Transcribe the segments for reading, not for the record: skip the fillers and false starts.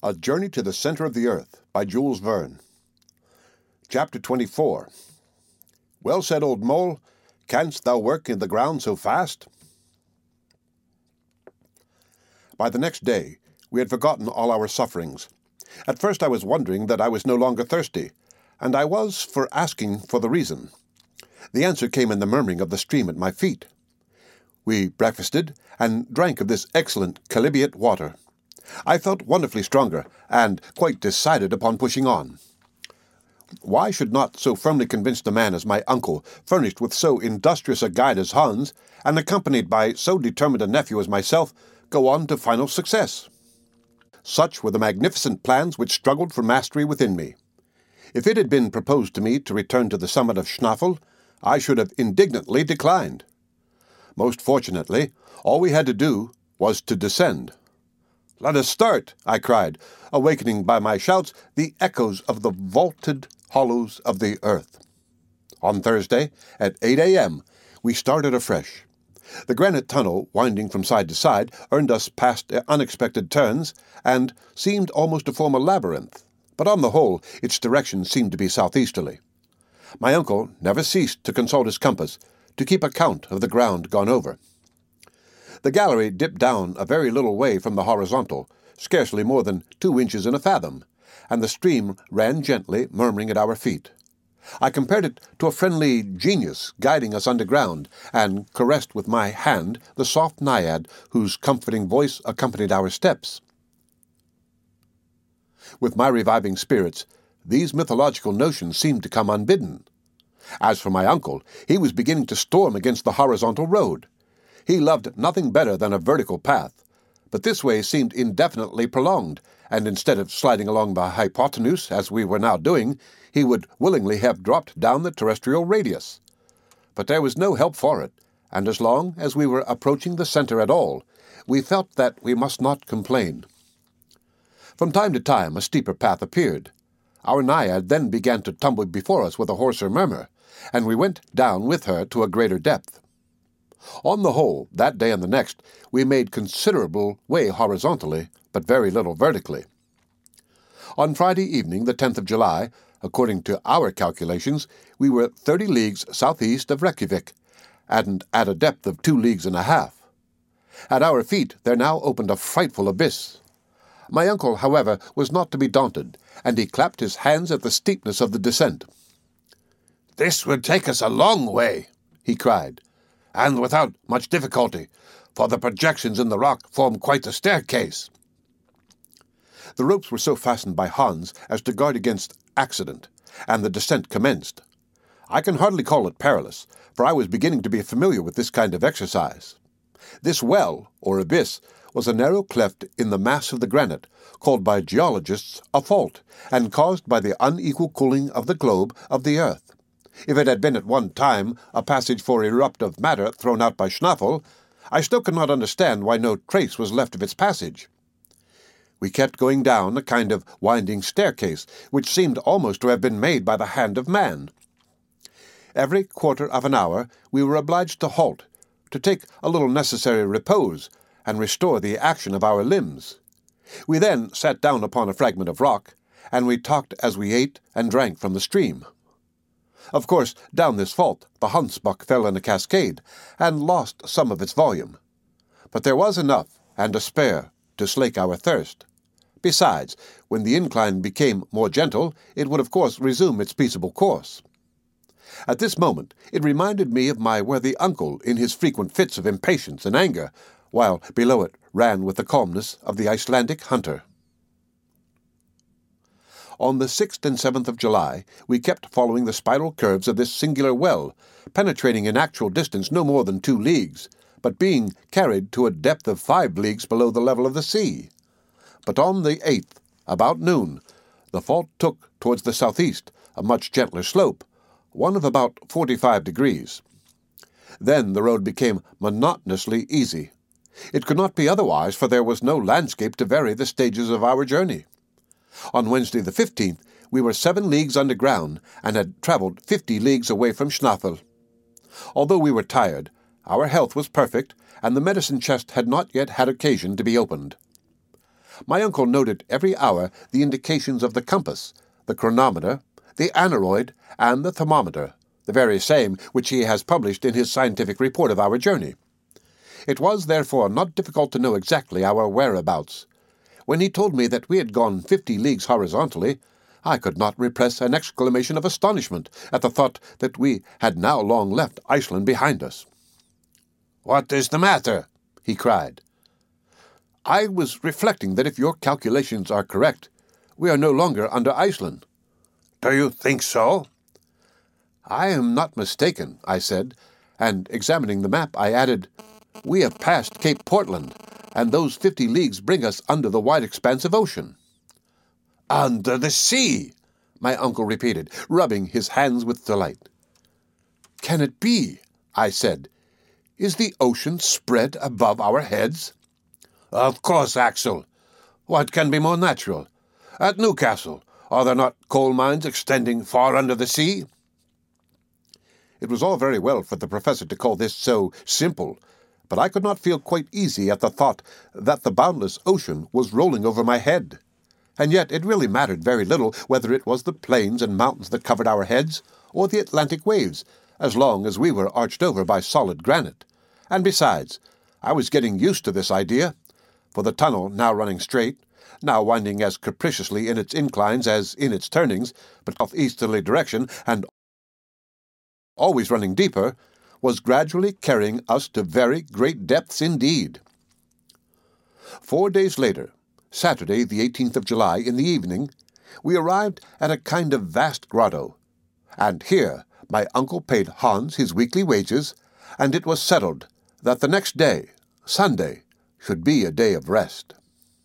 A Journey to the Center of the Earth by Jules Verne. Chapter 24. Well said, old mole, canst thou work in the ground so fast? By the next day, we had forgotten all our sufferings. At first I was wondering that I was no longer thirsty, and I was for asking for the reason. The answer came in the murmuring of the stream at my feet. We breakfasted and drank of this excellent chalybeate water. I felt wonderfully stronger, and quite decided upon pushing on. Why should not so firmly convinced a man as my uncle, furnished with so industrious a guide as Hans, and accompanied by so determined a nephew as myself, go on to final success? Such were the magnificent plans which struggled for mastery within me. If it had been proposed to me to return to the summit of Schnaffel, I should have indignantly declined. Most fortunately, all we had to do was to descend. "Let us start," I cried, awakening by my shouts the echoes of the vaulted hollows of the earth. On Thursday, at 8 a.m., we started afresh. The granite tunnel, winding from side to side, earned us past unexpected turns, and seemed almost to form a labyrinth, but on the whole its direction seemed to be southeasterly. My uncle never ceased to consult his compass, to keep account of the ground gone over. The gallery dipped down a very little way from the horizontal, scarcely more than 2 inches in a fathom, and the stream ran gently, murmuring at our feet. I compared it to a friendly genius guiding us underground, and caressed with my hand the soft naiad whose comforting voice accompanied our steps. With my reviving spirits, these mythological notions seemed to come unbidden. As for my uncle, he was beginning to storm against the horizontal road. He loved nothing better than a vertical path, but this way seemed indefinitely prolonged, and instead of sliding along the hypotenuse, as we were now doing, he would willingly have dropped down the terrestrial radius. But there was no help for it, and as long as we were approaching the center at all, we felt that we must not complain. From time to time a steeper path appeared. Our naiad then began to tumble before us with a hoarser murmur, and we went down with her to a greater depth. On the whole, that day and the next, we made considerable way horizontally, but very little vertically. On Friday evening, the 10th of July, according to our calculations, we were 30 leagues southeast of Reykjavik, and at a depth of 2 leagues and a half. At our feet there now opened a frightful abyss. My uncle, however, was not to be daunted, and he clapped his hands at the steepness of the descent. "This would take us a long way," he cried, "and without much difficulty, for the projections in the rock form quite a staircase." The ropes were so fastened by Hans as to guard against accident, and the descent commenced. I can hardly call it perilous, for I was beginning to be familiar with this kind of exercise. This well, or abyss, was a narrow cleft in the mass of the granite, called by geologists a fault, and caused by the unequal cooling of the globe of the earth. If it had been at one time a passage for eruptive matter thrown out by Schnaffel, I still could not understand why no trace was left of its passage. We kept going down a kind of winding staircase, which seemed almost to have been made by the hand of man. Every quarter of an hour we were obliged to halt, to take a little necessary repose, and restore the action of our limbs. We then sat down upon a fragment of rock, and we talked as we ate and drank from the stream. Of course, down this fault the Hundsbach fell in a cascade, and lost some of its volume. But there was enough, and to spare, to slake our thirst. Besides, when the incline became more gentle, it would of course resume its peaceable course. At this moment it reminded me of my worthy uncle in his frequent fits of impatience and anger, while below it ran with the calmness of the Icelandic hunter. On the 6th and 7th of July, we kept following the spiral curves of this singular well, penetrating in actual distance no more than 2 leagues, but being carried to a depth of 5 leagues below the level of the sea. But on the 8th, about noon, the fault took towards the southeast a much gentler slope, one of about 45 degrees. Then the road became monotonously easy. It could not be otherwise, for there was no landscape to vary the stages of our journey. On Wednesday the 15th, we were 7 leagues underground, and had travelled 50 leagues away from Schnaffel. Although we were tired, our health was perfect, and the medicine chest had not yet had occasion to be opened. My uncle noted every hour the indications of the compass, the chronometer, the aneroid, and the thermometer, the very same which he has published in his scientific report of our journey. It was, therefore, not difficult to know exactly our whereabouts. When he told me that we had gone 50 leagues horizontally, I could not repress an exclamation of astonishment at the thought that we had now long left Iceland behind us. "What is the matter?" he cried. "I was reflecting that if your calculations are correct, we are no longer under Iceland." "Do you think so?" "I am not mistaken," I said, and examining the map, I added, "We have passed Cape Portland, and those 50 leagues bring us under the wide expanse of ocean." "Under the sea!" my uncle repeated, rubbing his hands with delight. "Can it be?" I said. "Is the ocean spread above our heads?" "Of course, Axel. What can be more natural? At Newcastle, are there not coal mines extending far under the sea?" It was all very well for the professor to call this so simple, but I could not feel quite easy at the thought that the boundless ocean was rolling over my head. And yet it really mattered very little whether it was the plains and mountains that covered our heads, or the Atlantic waves, as long as we were arched over by solid granite. And besides, I was getting used to this idea, for the tunnel, now running straight, now winding as capriciously in its inclines as in its turnings, but southeasterly direction, and always running deeper, was gradually carrying us to very great depths indeed. 4 days later, Saturday, the 18th of July, in the evening, we arrived at a kind of vast grotto, and here my uncle paid Hans his weekly wages, and it was settled that the next day, Sunday, should be a day of rest.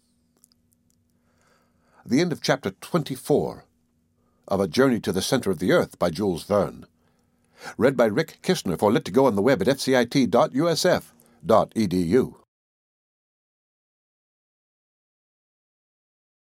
The end of Chapter 24 of A Journey to the Center of the Earth by Jules Verne. Read by Rick Kistner for Lit2Go on the web at fcit.usf.edu.